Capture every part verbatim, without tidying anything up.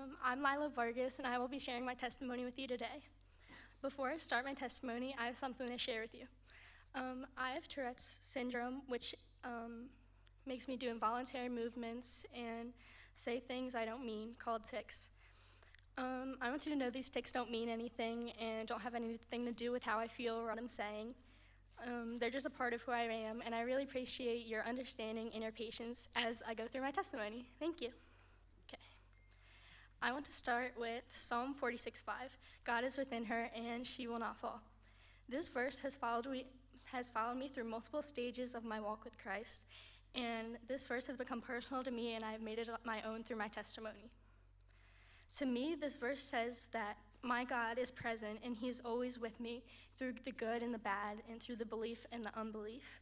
Um, I'm Lila Vargas, and I will be sharing my testimony with you today. Before I start my testimony, I have something to share with you. Um, I have Tourette's syndrome, which um, makes me do involuntary movements and say things I don't mean, called tics. Um, I want you to know these tics don't mean anything and don't have anything to do with how I feel or what I'm saying. Um, they're just a part of who I am, and I really appreciate your understanding and your patience as I go through my testimony. Thank you. Okay. I want to start with Psalm forty-six five. God is within her, and she will not fall. This verse has followed me, has followed me through multiple stages of my walk with Christ, and this verse has become personal to me, and I've made it my own through my testimony. To me, this verse says that my God is present, and he is always with me through the good and the bad, and through the belief and the unbelief.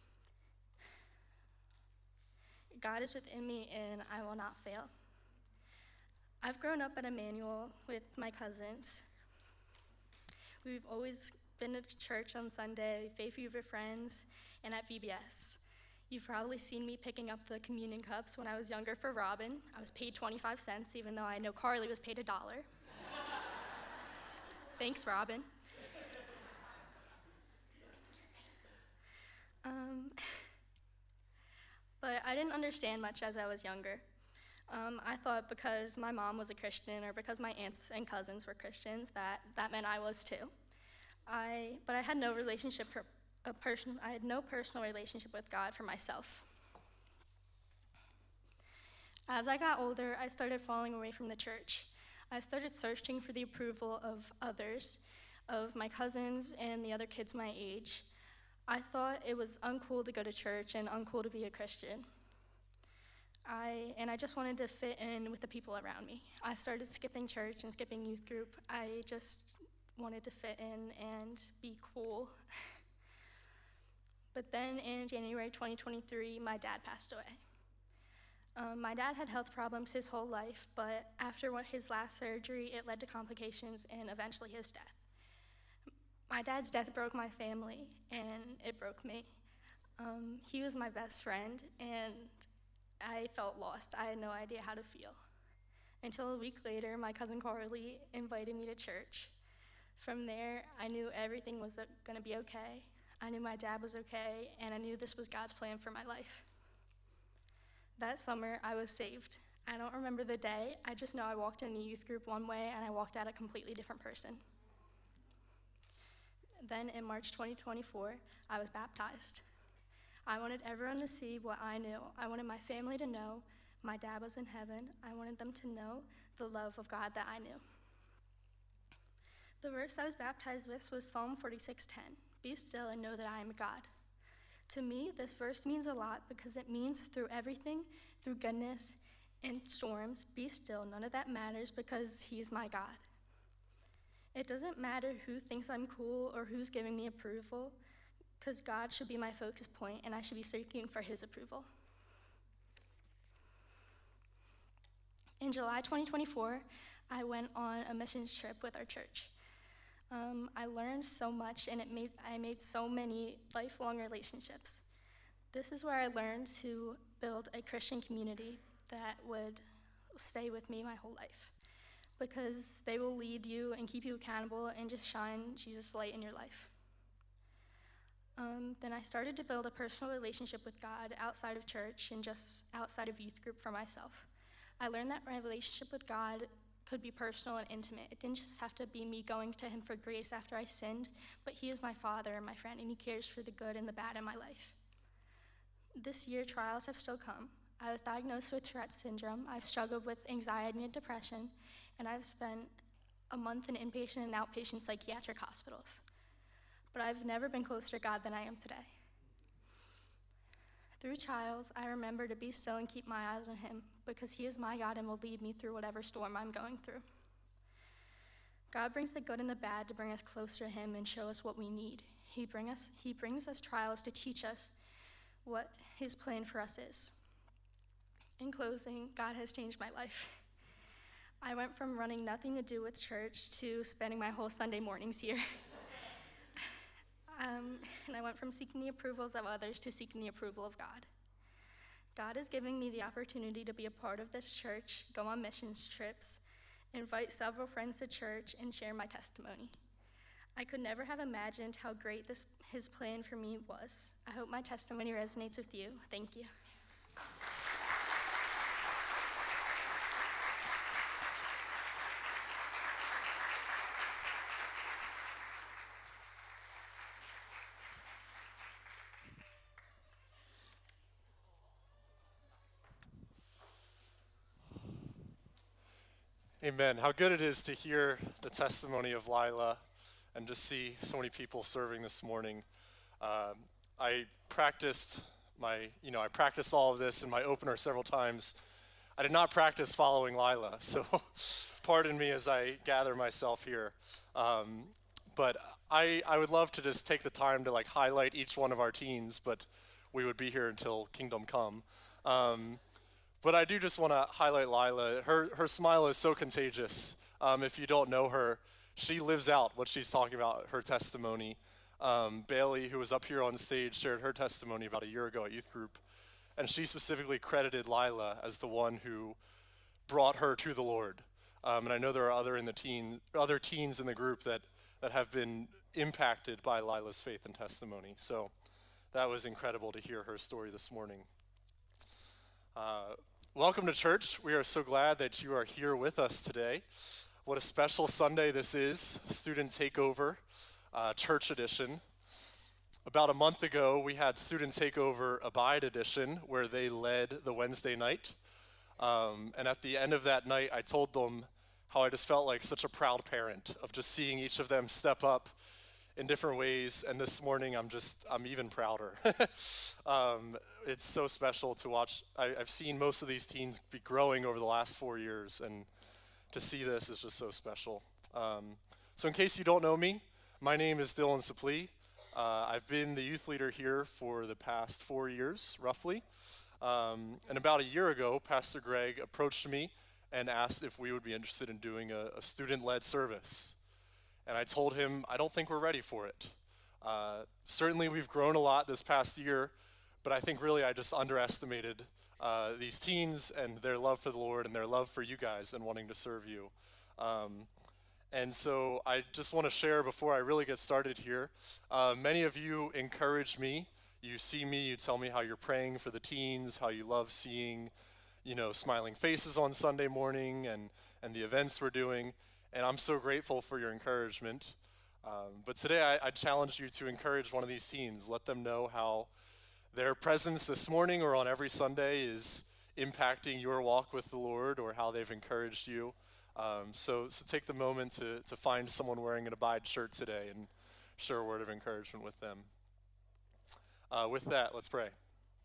God is within me, and I will not fail. I've grown up at Emmanuel with my cousins. We've always been to church on Sunday, Faith Weaver Friends, and at V B S. You've probably seen me picking up the communion cups when I was younger for Robin. I was paid twenty-five cents, even though I know Carly was paid a dollar. Thanks, Robin. Um, but I didn't understand much as I was younger. Um, I thought because my mom was a Christian or because my aunts and cousins were Christians that that meant I was too. I, but I had no relationship for a person. I had no personal relationship with God for myself. As I got older, I started falling away from the church. I started searching for the approval of others, of my cousins and the other kids my age. I thought it was uncool to go to church and uncool to be a Christian. I, and I just wanted to fit in with the people around me. I started skipping church and skipping youth group. I just wanted to fit in and be cool. But then in January twenty twenty-three, my dad passed away. Um, my dad had health problems his whole life, but after his last surgery, it led to complications and eventually his death. My dad's death broke my family, and it broke me. Um, he was my best friend, and I felt lost. I had no idea how to feel. Until a week later, my cousin Carly invited me to church. From there, I knew everything was going to be okay. I knew my dad was okay, and I knew this was God's plan for my life. That summer, I was saved. I don't remember the day. I just know I walked in the youth group one way, and I walked out a completely different person. Then in March twenty twenty-four, I was baptized. I wanted everyone to see what I knew. I wanted my family to know my dad was in heaven. I wanted them to know the love of God that I knew. The verse I was baptized with was Psalm forty-six ten. Be still and know that I am God. To me, this verse means a lot because it means through everything, through goodness and storms, be still. None of that matters because he's my God. It doesn't matter who thinks I'm cool or who's giving me approval, because God should be my focus point and I should be seeking for his approval. In July twenty twenty-four, I went on a missions trip with our church. Um, I learned so much, and it made I made so many lifelong relationships. This is where I learned to build a Christian community that would stay with me my whole life, because they will lead you and keep you accountable and just shine Jesus' light in your life. Um, then I started to build a personal relationship with God outside of church and just outside of youth group for myself. I learned that my relationship with God could be personal and intimate. It didn't just have to be me going to him for grace after I sinned, but he is my father and my friend, and he cares for the good and the bad in my life. This year, trials have still come. I was diagnosed with Tourette's syndrome. I've struggled with anxiety and depression, and I've spent a month in inpatient and outpatient psychiatric hospitals. But I've never been closer to God than I am today. Through trials, I remember to be still and keep my eyes on him, because he is my God and will lead me through whatever storm I'm going through. God brings the good and the bad to bring us closer to him and show us what we need. He, bring us, he brings us trials to teach us what his plan for us is. In closing, God has changed my life. I went from running nothing to do with church to spending my whole Sunday mornings here. um, and I went from seeking the approvals of others to seeking the approval of God. God is giving me the opportunity to be a part of this church, go on missions trips, invite several friends to church, and share my testimony. I could never have imagined how great this his plan for me was. I hope my testimony resonates with you. Thank you. Amen. How good it is to hear the testimony of Lila and to see so many people serving this morning. Um, I practiced my, you know, I practiced all of this in my opener several times. I did not practice following Lila, so pardon me as I gather myself here. Um, but I, I would love to just take the time to like highlight each one of our teens, but we would be here until Kingdom Come. Um, But I do just want to highlight Lila. Her her smile is so contagious. Um, if you don't know her, she lives out what she's talking about, her testimony. Um, Bailey, who was up here on stage, shared her testimony about a year ago at youth group. And she specifically credited Lila as the one who brought her to the Lord. Um, and I know there are other in the teen, other teens in the group that, that have been impacted by Lila's faith and testimony. So that was incredible to hear her story this morning. Uh, Welcome to church. We are so glad that you are here with us today. What a special Sunday this is, Student Takeover, uh, Church Edition. About a month ago, we had Student Takeover Abide Edition, where they led the Wednesday night. Um, and at the end of that night, I told them how I just felt like such a proud parent of just seeing each of them step up in different ways, and this morning I'm just, I'm even prouder. um, it's so special to watch. I, I've seen most of these teens be growing over the last four years, and to see this is just so special. Um, so in case you don't know me, my name is Dylan Suplee. Uh, I've been the youth leader here for the past four years, roughly. Um, and about a year ago, Pastor Greg approached me and asked if we would be interested in doing a, a student-led service. And I told him, I don't think we're ready for it. Uh, certainly we've grown a lot this past year, but I think really I just underestimated uh, these teens and their love for the Lord and their love for you guys and wanting to serve you. Um, and so I just want to share before I really get started here, uh, many of you encourage me. You see me, you tell me how you're praying for the teens, how you love seeing, you know, smiling faces on Sunday morning and, and the events we're doing. And I'm so grateful for your encouragement. Um, but today I, I challenge you to encourage one of these teens. Let them know how their presence this morning or on every Sunday is impacting your walk with the Lord, or how they've encouraged you. Um, so, so take the moment to, to find someone wearing an Abide shirt today and share a word of encouragement with them. Uh, with that, let's pray.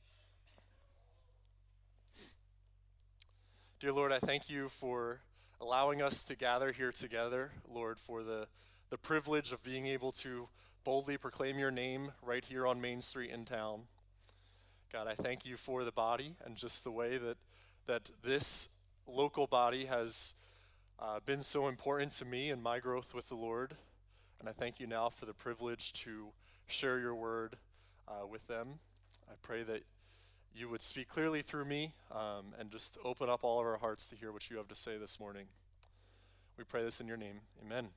Dear Lord, I thank you for allowing us to gather here together, Lord, for the, the privilege of being able to boldly proclaim your name right here on Main Street in town. God, I thank you for the body and just the way that, that this local body has uh, been so important to me in my growth with the Lord. And I thank you now for the privilege to share your word uh, with them. I pray that you would speak clearly through me um, and just open up all of our hearts to hear what you have to say this morning. We pray this in your name. Amen.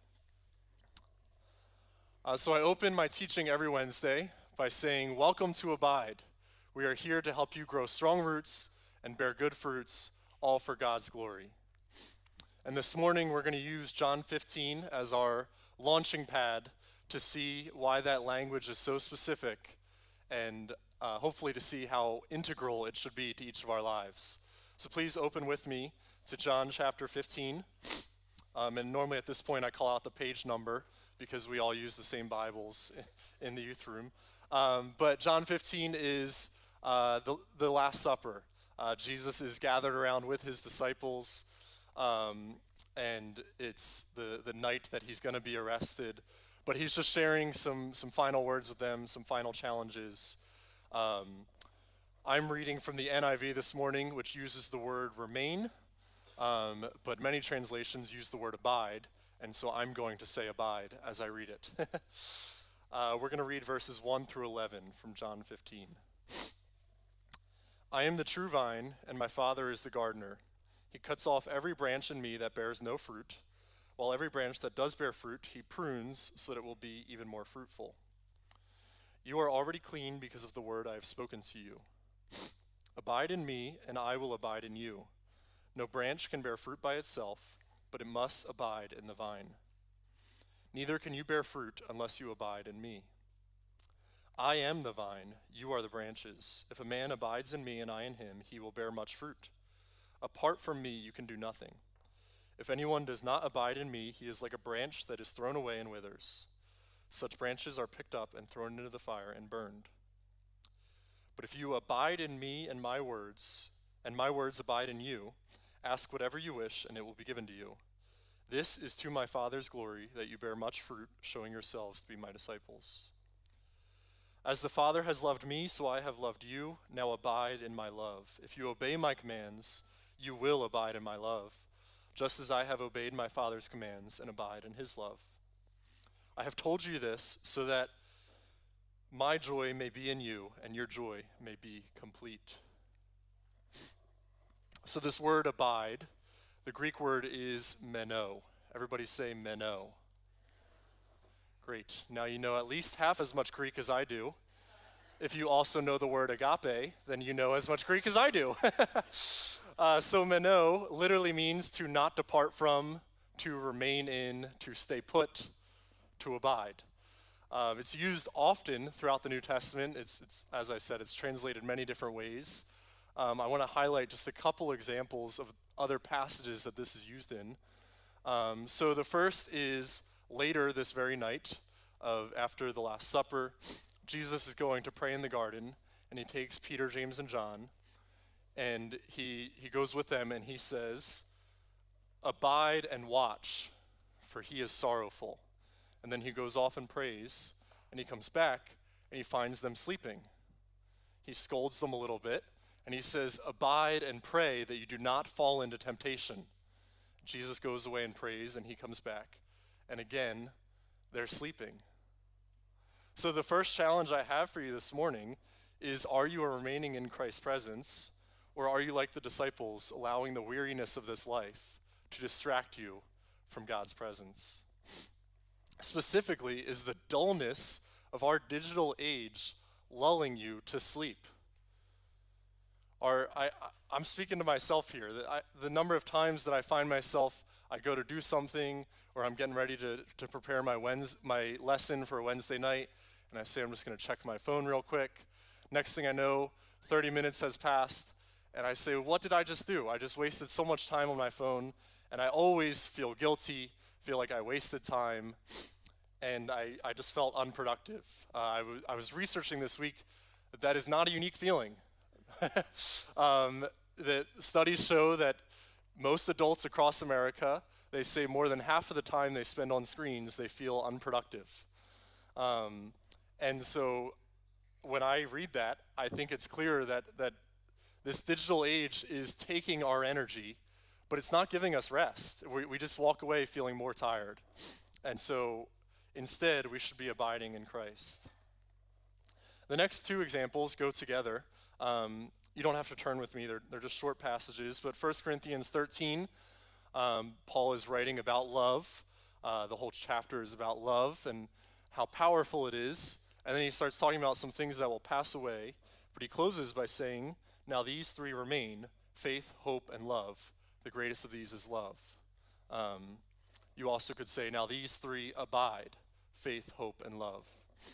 Uh, so I open my teaching every Wednesday by saying, welcome to Abide. We are here to help you grow strong roots and bear good fruits, all for God's glory. And this morning we're going to use John fifteen as our launching pad to see why that language is so specific, and Uh, hopefully to see how integral it should be to each of our lives. So please open with me to John chapter fifteen. Um, and normally at this point I call out the page number because we all use the same Bibles in the youth room. Um, but John fifteen is uh, the, the Last Supper. Uh, Jesus is gathered around with his disciples, um, and it's the, the night that he's going to be arrested. But he's just sharing some, some final words with them, some final challenges. Um, I'm reading from the N I V this morning, which uses the word remain, um, but many translations use the word abide, and so I'm going to say abide as I read it. uh, we're going to read verses one through eleven from John fifteen. I am the true vine, and my Father is the gardener. He cuts off every branch in me that bears no fruit, while every branch that does bear fruit, he prunes so that it will be even more fruitful. You are already clean because of the word I have spoken to you. Abide in me, and I will abide in you. No branch can bear fruit by itself, but it must abide in the vine. Neither can you bear fruit unless you abide in me. I am the vine, you are the branches. If a man abides in me and I in him, he will bear much fruit. Apart from me, you can do nothing. If anyone does not abide in me, he is like a branch that is thrown away and withers. Such branches are picked up and thrown into the fire and burned. But if you abide in me and my words, and my words abide in you, ask whatever you wish, and it will be given to you. This is to my Father's glory, that you bear much fruit, showing yourselves to be my disciples. As the Father has loved me, so I have loved you. Now abide in my love. If you obey my commands, you will abide in my love, just as I have obeyed my Father's commands and abide in his love. I have told you this so that my joy may be in you and your joy may be complete. So this word abide, the Greek word is meno. Everybody say meno. Great. Now you know at least half as much Greek as I do. If you also know the word agape, then you know as much Greek as I do. uh, so meno literally means to not depart from, to remain in, to stay put, to abide. Uh, it's used often throughout the New Testament. It's, it's, as I said, it's translated many different ways. Um, I want to highlight just a couple examples of other passages that this is used in. Um, so the first is later this very night of after the Last Supper. Jesus is going to pray in the garden, and he takes Peter, James, and John, and he he goes with them, and he says, "Abide and watch, for he is sorrowful." And then he goes off and prays, and he comes back, and he finds them sleeping. He scolds them a little bit, and he says, "Abide and pray that you do not fall into temptation." Jesus goes away and prays, and he comes back, and again, they're sleeping. So the first challenge I have for you this morning is, are you remaining in Christ's presence, or are you like the disciples, allowing the weariness of this life to distract you from God's presence? Specifically, is the dullness of our digital age lulling you to sleep? Or I, I, I'm speaking to myself here. The, I, the number of times that I find myself, I go to do something, or I'm getting ready to, to prepare my Wednesday, my lesson for Wednesday night, and I say I'm just going to check my phone real quick. Next thing I know, thirty minutes has passed, and I say, what did I just do? I just wasted so much time on my phone, and I always feel guilty, feel like I wasted time, and I, I just felt unproductive. Uh, I, w- I was researching this week that that is not a unique feeling. um, the studies show that most adults across America, they say more than half of the time they spend on screens, they feel unproductive. Um, and so when I read that, I think it's clear that, that this digital age is taking our energy, but it's not giving us rest. We, we just walk away feeling more tired. And so instead, we should be abiding in Christ. The next two examples go together. Um, you don't have to turn with me, they're, they're just short passages, but First Corinthians thirteen, um, Paul is writing about love. Uh, the whole chapter is about love and how powerful it is. And then he starts talking about some things that will pass away, but he closes by saying, now these three remain, faith, hope, and love. The greatest of these is love. Um, you also could say, now these three abide, faith, hope, and love.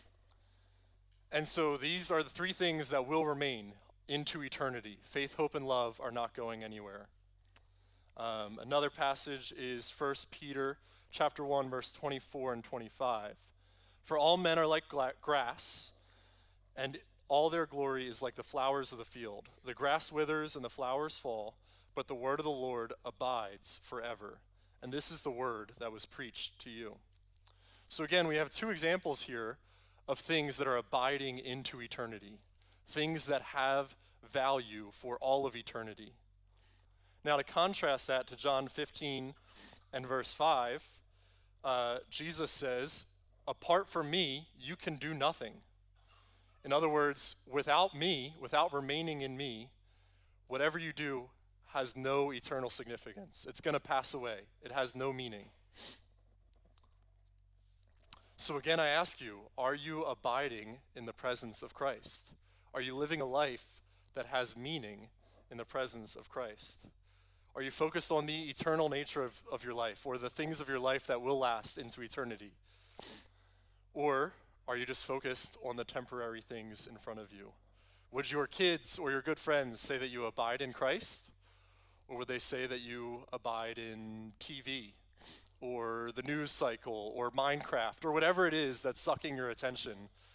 And so these are the three things that will remain into eternity. Faith, hope, and love are not going anywhere. Um, another passage is First Peter chapter one, verse twenty-four and twenty-five. For all men are like gla- grass, and all their glory is like the flowers of the field. The grass withers and the flowers fall, but the word of the Lord abides forever. And this is the word that was preached to you. So again, we have two examples here of things that are abiding into eternity, things that have value for all of eternity. Now, to contrast that to John fifteen and verse five, uh, Jesus says, apart from me, you can do nothing. In other words, without me, without remaining in me, whatever you do has no eternal significance. It's going to pass away. It has no meaning. So again, I ask you, are you abiding in the presence of Christ? Are you living a life that has meaning in the presence of Christ? Are you focused on the eternal nature of, of your life, or the things of your life that will last into eternity? Or are you just focused on the temporary things in front of you? Would your kids or your good friends say that you abide in Christ? Or would they say that you abide in T V or the news cycle or Minecraft or whatever it is that's sucking your attention?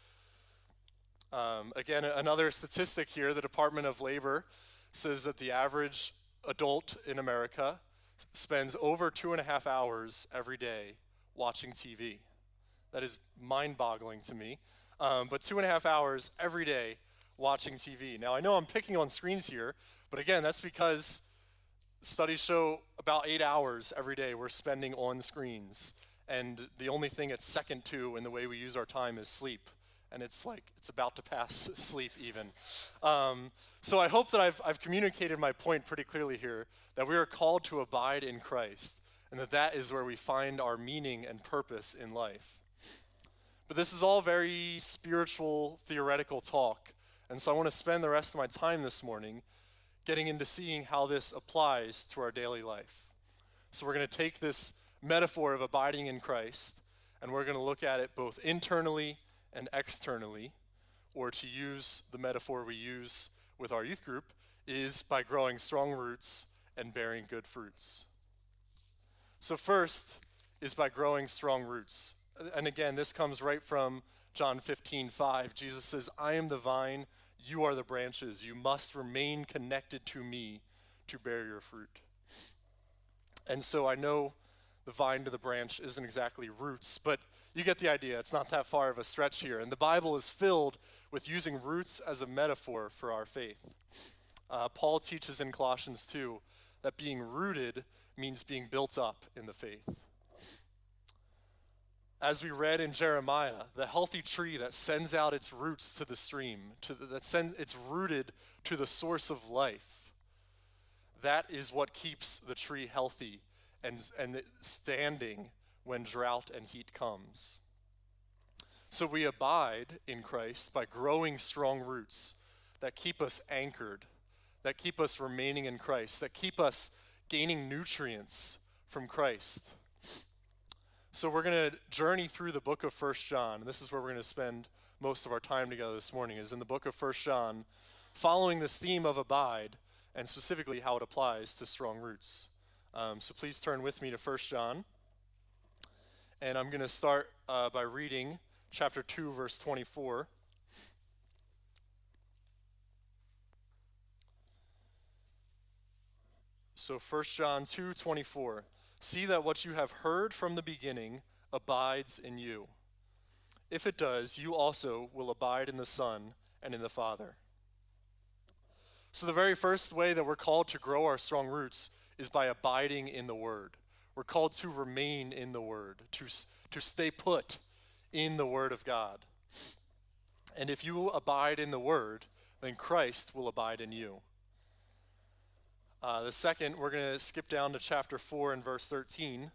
Um, again, another statistic here, the Department of Labor says that the average adult in America spends over two and a half hours every day watching T V. That is mind-boggling to me. Um, but two and a half hours every day watching T V. Now, I know I'm picking on screens here, but again, that's because studies show about eight hours every day we're spending on screens. And the only thing it's second to in the way we use our time is sleep. And it's like, it's about to pass sleep even. Um, so I hope that I've, I've communicated my point pretty clearly here, that we are called to abide in Christ, and that that is where we find our meaning and purpose in life. But this is all very spiritual, theoretical talk, and so I want to spend the rest of my time this morning getting into seeing how this applies to our daily life. So we're going to take this metaphor of abiding in Christ, and we're going to look at it both internally and externally, or to use the metaphor we use with our youth group, is by growing strong roots and bearing good fruits. So first is by growing strong roots. And again, this comes right from John fifteen five. Jesus says, I am the vine, you are the branches. You must remain connected to me to bear your fruit. And so I know the vine to the branch isn't exactly roots, but you get the idea. It's not that far of a stretch here. And the Bible is filled with using roots as a metaphor for our faith. Uh, Paul teaches in Colossians two that being rooted means being built up in the faith. As we read in Jeremiah, the healthy tree that sends out its roots to the stream, to the, that send, it's rooted to the source of life, that is what keeps the tree healthy and, and standing when drought and heat comes. So we abide in Christ by growing strong roots that keep us anchored, that keep us remaining in Christ, that keep us gaining nutrients from Christ. So we're going to journey through the book of First John, and this is where we're going to spend most of our time together this morning, is in the book of First John, following this theme of abide, and specifically how it applies to strong roots. Um, so please turn with me to First John, and I'm going to start uh, by reading chapter two, verse twenty-four. So First John two twenty-four. See that what you have heard from the beginning abides in you. If it does, you also will abide in the Son and in the Father. So the very first way that we're called to grow our strong roots is by abiding in the Word. We're called to remain in the Word, to, to stay put in the Word of God. And if you abide in the Word, then Christ will abide in you. Uh, the second, we're going to skip down to chapter four and verse thirteen.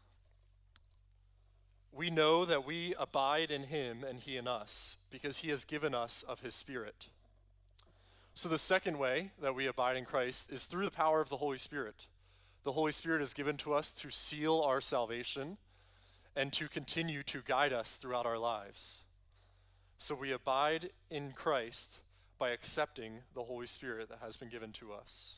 We know that we abide in him and he in us, because he has given us of his Spirit. So the second way that we abide in Christ is through the power of the Holy Spirit. The Holy Spirit is given to us to seal our salvation and to continue to guide us throughout our lives. So we abide in Christ by accepting the Holy Spirit that has been given to us.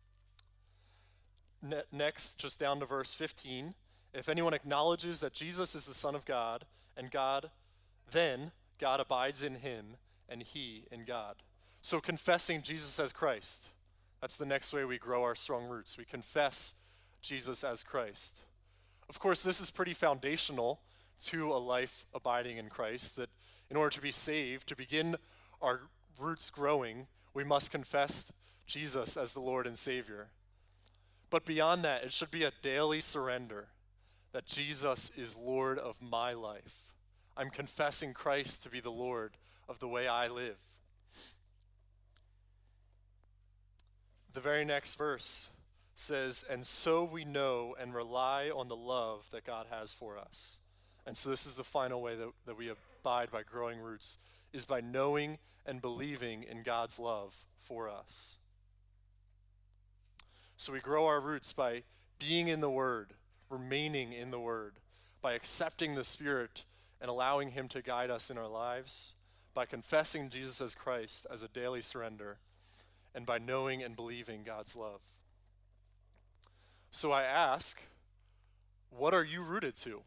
Ne- next, just down to verse fifteen, if anyone acknowledges that Jesus is the Son of God, and God, then God abides in him, and he in God. So confessing Jesus as Christ, that's the next way we grow our strong roots. We confess Jesus as Christ. Of course, this is pretty foundational to a life abiding in Christ, that in order to be saved, to begin our roots growing, we must confess Jesus as the Lord and Savior. But beyond that, it should be a daily surrender that Jesus is Lord of my life. I'm confessing Christ to be the Lord of the way I live. The very next verse says, and so we know and rely on the love that God has for us. And so this is the final way that, that we abide by growing roots, is by knowing and believing in God's love for us. So we grow our roots by being in the Word, remaining in the Word, by accepting the Spirit and allowing Him to guide us in our lives, by confessing Jesus as Christ as a daily surrender, and by knowing and believing God's love. So I ask, what are you rooted to?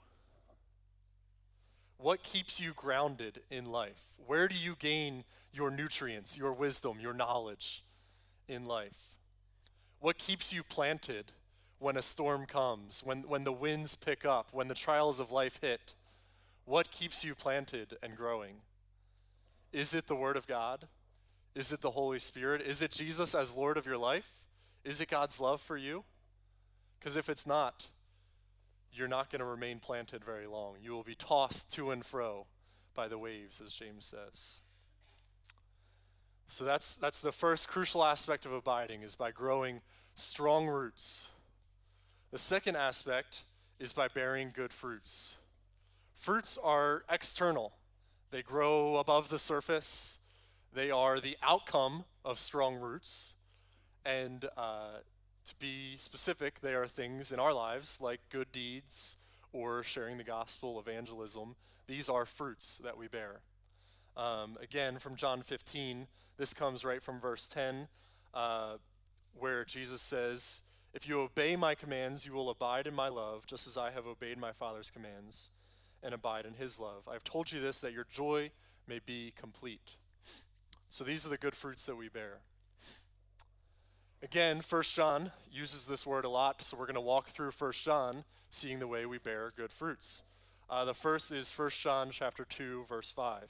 What keeps you grounded in life? Where do you gain your nutrients, your wisdom, your knowledge in life? What keeps you planted when a storm comes, when, when the winds pick up, when the trials of life hit? What keeps you planted and growing? Is it the Word of God? Is it the Holy Spirit? Is it Jesus as Lord of your life? Is it God's love for you? Because if it's not, you're not going to remain planted very long. You will be tossed to and fro by the waves, as James says. So that's that's the first crucial aspect of abiding, is by growing strong roots. The second aspect is by bearing good fruits. Fruits are external. They grow above the surface. They are the outcome of strong roots. And uh, to be specific, they are things in our lives like good deeds or sharing the gospel, evangelism. These are fruits that we bear. Um, again, from John fifteen, this comes right from verse ten, uh, where Jesus says, if you obey my commands, you will abide in my love, just as I have obeyed my Father's commands and abide in his love. I have told you this, that your joy may be complete. So these are the good fruits that we bear. Again, First John uses this word a lot, so we're going to walk through First John, seeing the way we bear good fruits. Uh, the first is First John chapter two, verse five.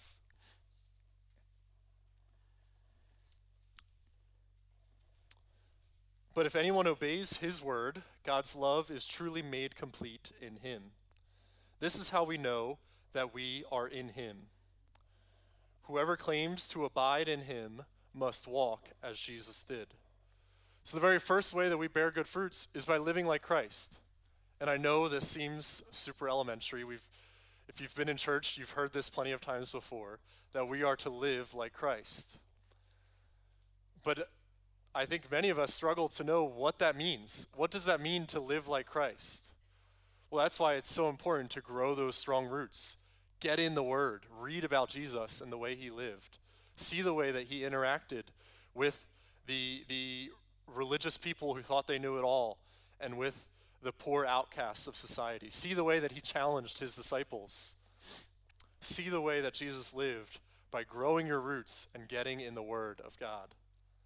But if anyone obeys his word, God's love is truly made complete in him. This is how we know that we are in him. Whoever claims to abide in him must walk as Jesus did. So the very first way that we bear good fruits is by living like Christ. And I know this seems super elementary. We've, if you've been in church, you've heard this plenty of times before, that we are to live like Christ. But I think many of us struggle to know what that means. What does that mean to live like Christ? Well, that's why it's so important to grow those strong roots. Get in the Word. Read about Jesus and the way he lived. See the way that he interacted with the, the religious people who thought they knew it all and with the poor outcasts of society. See the way that he challenged his disciples. See the way that Jesus lived by growing your roots and getting in the Word of God.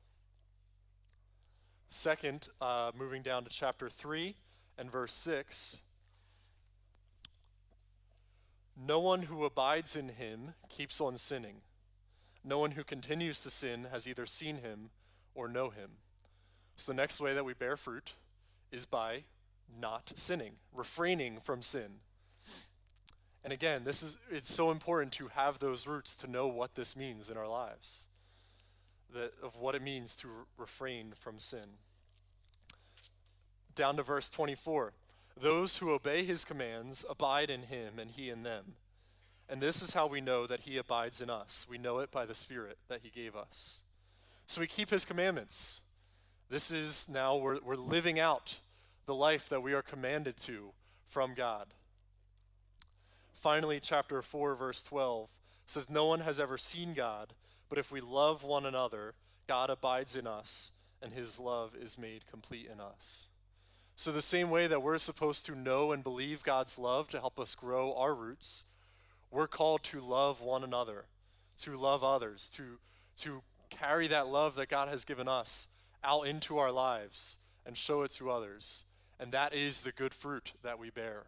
Second, uh, moving down to chapter three and verse six. No one who abides in him keeps on sinning. No one who continues to sin has either seen him or know him. So the next way that we bear fruit is by not sinning, refraining from sin. And again, this is it's so important to have those roots to know what this means in our lives. The, of what it means to re- refrain from sin. Down to verse twenty-four. Those who obey his commands abide in him and he in them. And this is how we know that he abides in us. We know it by the Spirit that he gave us. So we keep his commandments. This is now, we're, we're living out the life that we are commanded to from God. Finally, chapter four, verse twelve says, no one has ever seen God, but if we love one another, God abides in us, and his love is made complete in us. So the same way that we're supposed to know and believe God's love to help us grow our roots, we're called to love one another, to love others, to, to carry that love that God has given us out into our lives and show it to others. And that is the good fruit that we bear.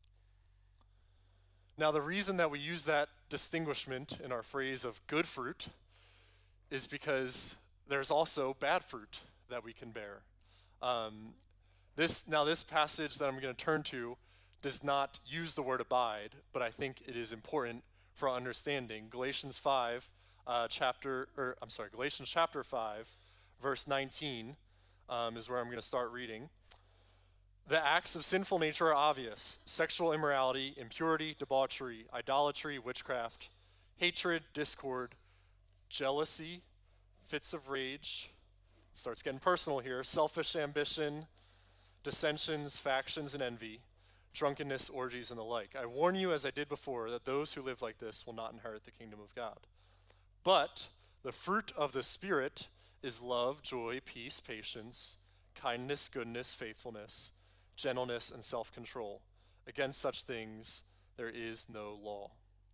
Now, the reason that we use that distinguishment in our phrase of good fruit is because there's also bad fruit that we can bear. Um, this now, this passage that I'm going to turn to does not use the word abide, but I think it is important for our understanding. Galatians five, uh, chapter, or I'm sorry, Galatians chapter five, verse nineteen um, is where I'm going to start reading. The acts of sinful nature are obvious: sexual immorality, impurity, debauchery, idolatry, witchcraft, hatred, discord, jealousy, fits of rage, starts getting personal here, selfish ambition, dissensions, factions, and envy, drunkenness, orgies, and the like. I warn you, as I did before, that those who live like this will not inherit the kingdom of God. But the fruit of the Spirit is love, joy, peace, patience, kindness, goodness, faithfulness, gentleness, and self-control. Against such things there is no law.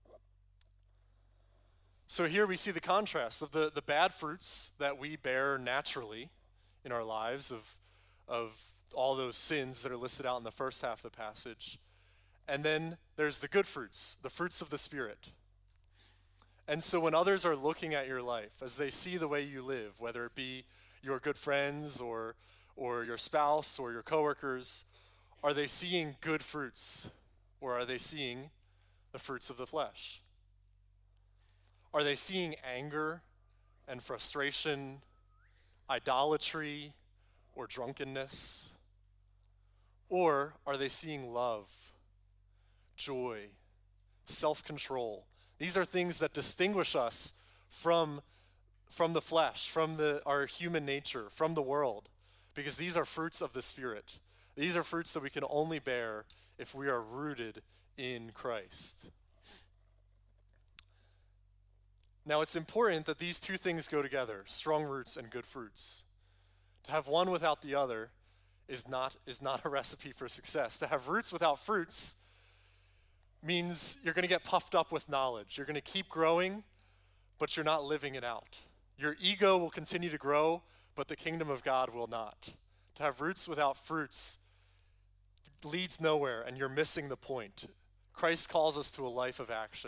So here we see the contrast of the, the bad fruits that we bear naturally in our lives of, of all those sins that are listed out in the first half of the passage. And then there's the good fruits, the fruits of the Spirit. And so when others are looking at your life, as they see the way you live, whether it be your good friends or, or your spouse or your coworkers, are they seeing good fruits, or are they seeing the fruits of the flesh? Are they seeing anger and frustration, idolatry, or drunkenness? Or are they seeing love, joy, self-control? These are things that distinguish us from, from the flesh, from the, our human nature, from the world, because these are fruits of the Spirit. These are fruits that we can only bear if we are rooted in Christ. Now, it's important that these two things go together, strong roots and good fruits. To have one without the other is not, is not a recipe for success. To have roots without fruits means you're going to get puffed up with knowledge. You're going to keep growing, but you're not living it out. Your ego will continue to grow, but the kingdom of God will not. To have roots without fruits leads nowhere, and you're missing the point. Christ calls us to a life of action.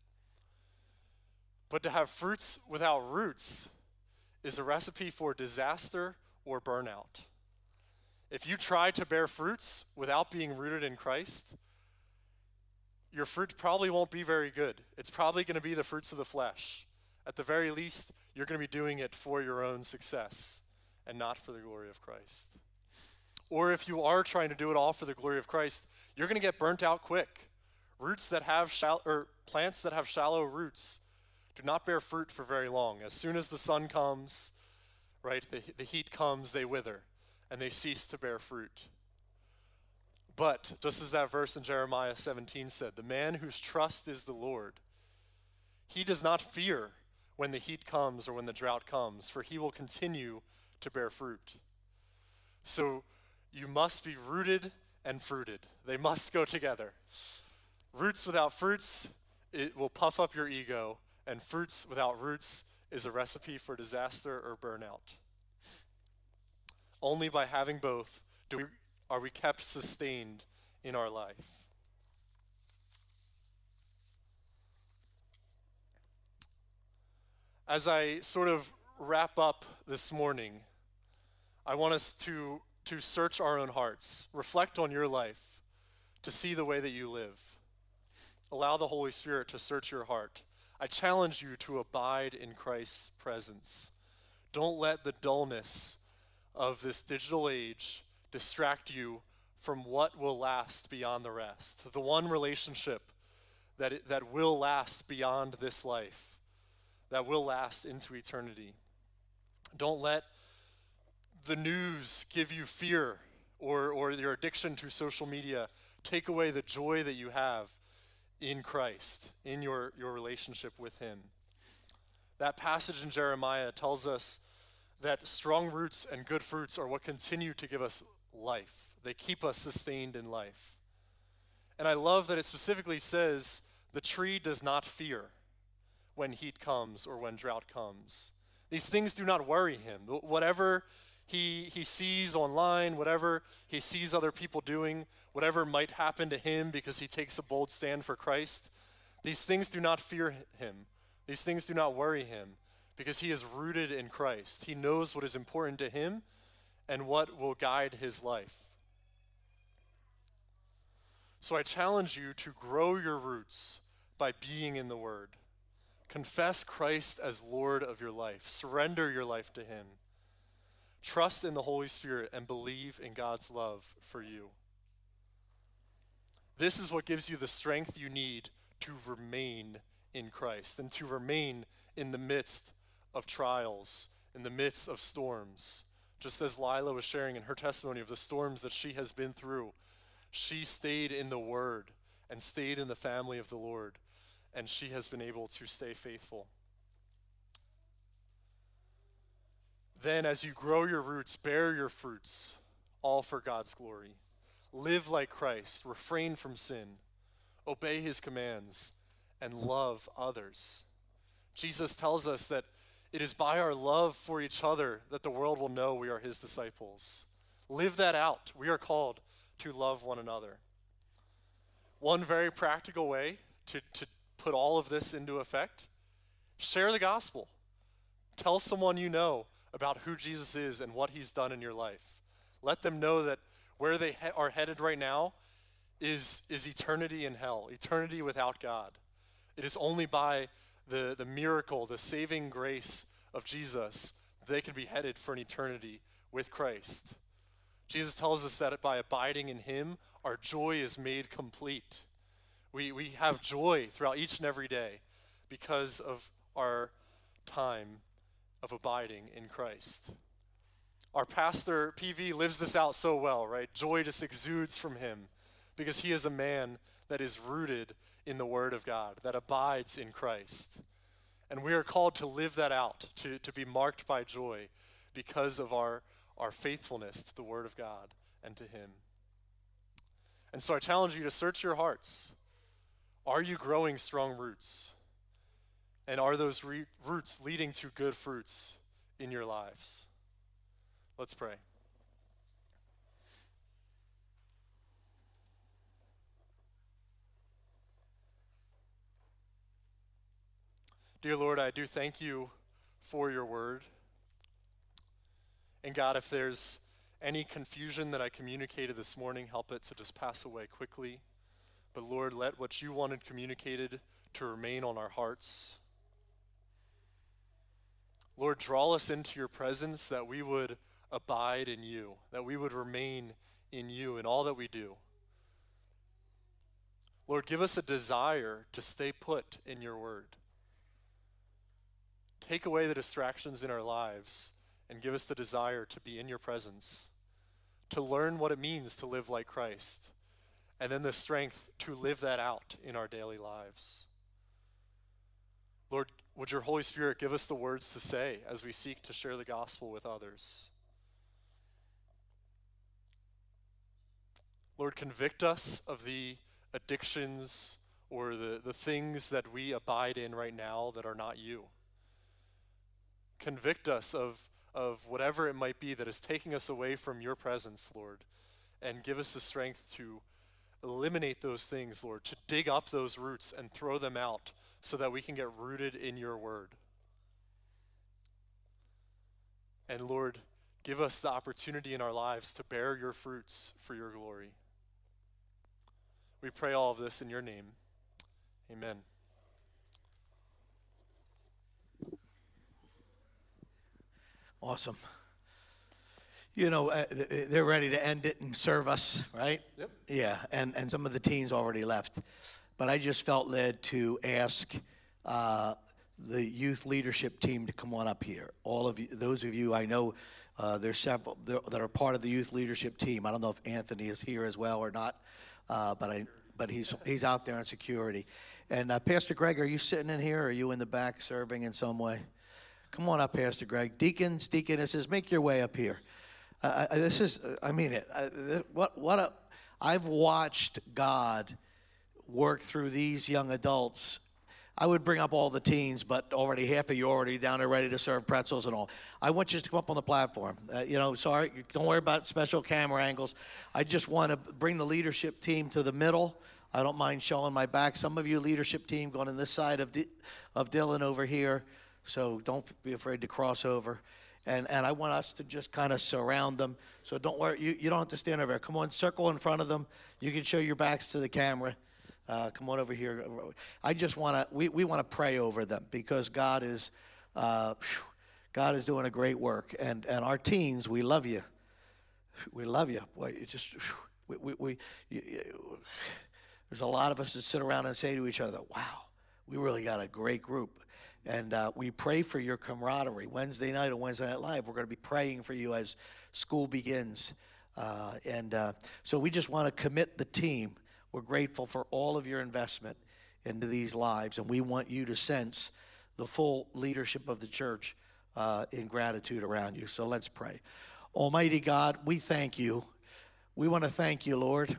But to have fruits without roots is a recipe for disaster or burnout. If you try to bear fruits without being rooted in Christ, your fruit probably won't be very good. It's probably going to be the fruits of the flesh. At the very least, you're going to be doing it for your own success and not for the glory of Christ. Or if you are trying to do it all for the glory of Christ, you're going to get burnt out quick. Roots that have shallow, or plants that have shallow roots do not bear fruit for very long. As soon as the sun comes, right, the, the heat comes, they wither, and they cease to bear fruit. But, just as that verse in Jeremiah seventeen said, the man whose trust is the Lord, he does not fear when the heat comes or when the drought comes, for he will continue to bear fruit. So, you must be rooted and fruited. They must go together. Roots without fruits, it will puff up your ego, and fruits without roots is a recipe for disaster or burnout. Only by having both do we, are we kept sustained in our life. As I sort of wrap up this morning, I want us to, to search our own hearts, reflect on your life, to see the way that you live. Allow the Holy Spirit to search your heart. I challenge you to abide in Christ's presence. Don't let the dullness of this digital age distract you from what will last beyond the rest. The one relationship that, it, that will last beyond this life, that will last into eternity. Don't let the news give you fear or, or your addiction to social media take away the joy that you have in Christ, in your, your relationship with him. That passage in Jeremiah tells us that strong roots and good fruits are what continue to give us life. They keep us sustained in life. And I love that it specifically says the tree does not fear when heat comes or when drought comes. These things do not worry him. Whatever he, he sees online, whatever he sees other people doing, whatever might happen to him because he takes a bold stand for Christ, these things do not fear him. These things do not worry him because he is rooted in Christ. He knows what is important to him and what will guide his life. So I challenge you to grow your roots by being in the Word. Confess Christ as Lord of your life. Surrender your life to him. Trust in the Holy Spirit and believe in God's love for you. This is what gives you the strength you need to remain in Christ and to remain in the midst of trials, in the midst of storms. Just as Lila was sharing in her testimony of the storms that she has been through, she stayed in the Word and stayed in the family of the Lord, and she has been able to stay faithful. Then as you grow your roots, bear your fruits, all for God's glory. Live like Christ, refrain from sin, obey his commands, and love others. Jesus tells us that it is by our love for each other that the world will know we are his disciples. Live that out. We are called to love one another. One very practical way to, to put all of this into effect, share the gospel. Tell someone you know about who Jesus is and what he's done in your life. Let them know that where they he- are headed right now is, is eternity in hell, eternity without God. It is only by the, the miracle, the saving grace of Jesus, they can be headed for an eternity with Christ. Jesus tells us that by abiding in him, our joy is made complete. We, we have joy throughout each and every day because of our time of abiding in Christ. Our pastor, P V, lives this out so well, right? Joy just exudes from him because he is a man that is rooted in the Word of God, that abides in Christ. And we are called to live that out, to, to be marked by joy because of our, our faithfulness to the Word of God and to him. And so I challenge you to search your hearts. Are you growing strong roots? And are those re- roots leading to good fruits in your lives? Let's pray. Dear Lord, I do thank you for your word. And God, if there's any confusion that I communicated this morning, help it to just pass away quickly. But Lord, let what you wanted communicated to remain on our hearts. Lord, draw us into your presence that we would abide in you, that we would remain in you in all that we do. Lord, give us a desire to stay put in your word. Take away the distractions in our lives and give us the desire to be in your presence, to learn what it means to live like Christ, and then the strength to live that out in our daily lives. Lord, would your Holy Spirit give us the words to say as we seek to share the gospel with others? Lord, convict us of the addictions or the, the things that we abide in right now that are not you. Convict us of, of whatever it might be that is taking us away from your presence, Lord, and give us the strength to eliminate those things, Lord, to dig up those roots and throw them out so that we can get rooted in your word. And Lord, give us the opportunity in our lives to bear your fruits for your glory. We pray all of this in your name. Amen. Awesome. You know, uh, they're ready to end it and serve us, right? Yep. Yeah, and, and some of the teens already left. But I just felt led to ask uh, the youth leadership team to come on up here. All of you, those of you I know, uh, there's several that are part of the youth leadership team. I don't know if Anthony is here as well or not, uh, but I but he's he's out there in security. And uh, Pastor Greg, are you sitting in here, or are you in the back serving in some way? Come on up, Pastor Greg. Deacons, deaconesses, make your way up here. Uh, I, this is, I mean it. I, th- what what a, I've watched God work through these young adults. I would bring up all the teens, but already half of you are already down there ready to serve pretzels and all. I want you to come up on the platform. Uh, you know, sorry, don't worry about special camera angles. I just want to bring the leadership team to the middle. I don't mind showing my back. Some of you leadership team going on this side of D- of Dylan over here, so don't be afraid to cross over. And and I want us to just kind of surround them. So don't worry, you, you don't have to stand over there. Come on, circle in front of them. You can show your backs to the camera. Uh, come on over here. I just want to, we, we want to pray over them because God is, uh, God is doing a great work. And, and our teens, we love you. We love you. Boy, you just, we, we, we you, you, there's a lot of us that sit around and say to each other, wow, we really got a great group. And uh, we pray for your camaraderie. Wednesday night on Wednesday Night Live, we're going to be praying for you as school begins. Uh, and uh, so we just want to commit the team. We're grateful for all of your investment into these lives, and we want you to sense the full leadership of the church uh, in gratitude around you. So let's pray. Almighty God, we thank you. We want to thank you, Lord.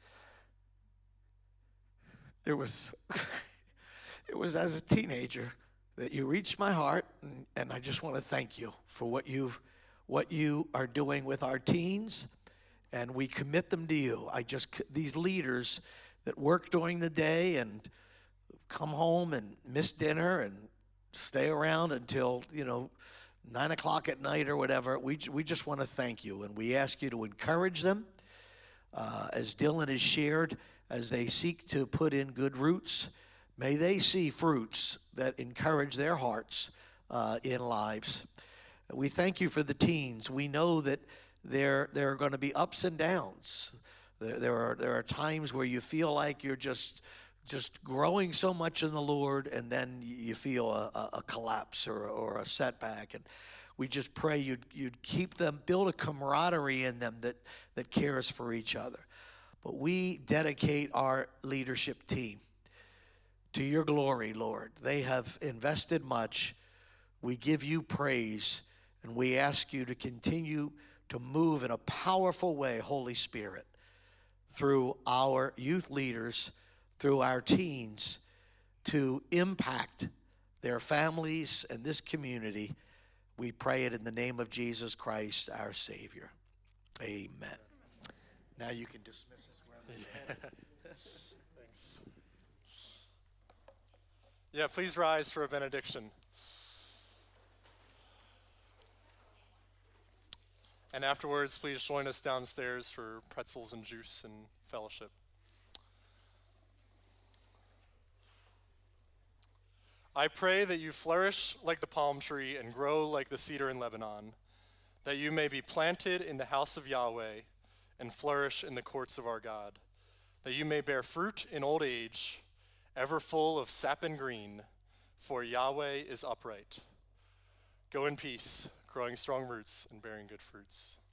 It was, it was as a teenager that you reached my heart, and, and I just want to thank you for what you've, what you are doing with our teens, and we commit them to you. I just, these leaders that work during the day and come home and miss dinner and stay around until, you know, nine o'clock at night or whatever, we, we just want to thank you, and we ask you to encourage them, uh, as Dylan has shared, as they seek to put in good roots. May they see fruits that encourage their hearts uh, in lives. We thank you for the teens. We know that there, there are going to be ups and downs. There, there are there are times where you feel like you're just just growing so much in the Lord, and then you feel a, a, a collapse or, or a setback. And we just pray you'd you'd keep them, build a camaraderie in them that that cares for each other. But we dedicate our leadership team to your glory, Lord. They have invested much. We give you praise, and we ask you to continue to move in a powerful way, Holy Spirit, through our youth leaders, through our teens, to impact their families and this community. We pray it in the name of Jesus Christ, our Savior. Amen. Now you can dismiss us wherever you're headed. Thanks. Yeah, please rise for a benediction. And afterwards, please join us downstairs for pretzels and juice and fellowship. I pray that you flourish like the palm tree and grow like the cedar in Lebanon, that you may be planted in the house of Yahweh and flourish in the courts of our God, that you may bear fruit in old age, ever full of sap and green, for Yahweh is upright. Go in peace, growing strong roots and bearing good fruits.